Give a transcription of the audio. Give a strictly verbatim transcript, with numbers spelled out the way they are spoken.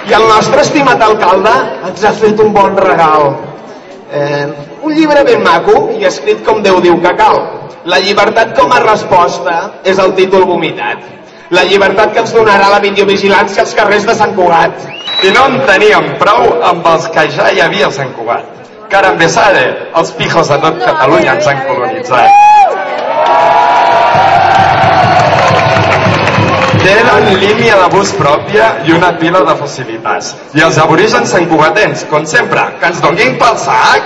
I el nostre estimat alcalde ens ha fet un bon regal. Eh, un llibre ben maco i escrit com Déu diu que cal. La llibertat com a resposta és el títol vomitat. La llibertat que ens donarà la videovigilància als carrers de Sant Cugat. I no en teníem prou amb els que ja hi havia a Sant Cugat. Cara en besare, els pijos de tot Catalunya ens han colonitzat. Tenen línia de bus pròpia i una pila de facilitats. I els aborígens santcugatens, com sempre, que ens donguin pel sac.